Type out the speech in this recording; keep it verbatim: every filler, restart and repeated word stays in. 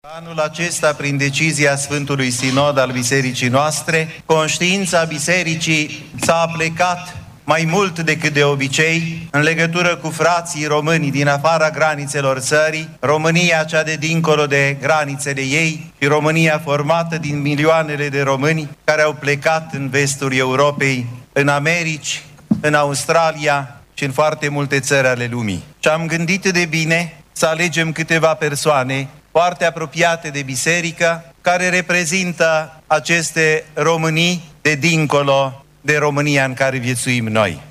Anul acesta, prin decizia Sfântului Sinod al Bisericii noastre, conștiința Bisericii s-a aplecat mai mult decât de obicei în legătură cu frații români din afara granițelor țării, România cea de dincolo de granițele ei și România formată din milioanele de români care au plecat în vestul Europei, în Americi, în Australia și în foarte multe țări ale lumii. Și am gândit de bine să alegem câteva persoane foarte apropiate de biserică, care reprezintă aceste românii de dincolo de România în care viețuim noi.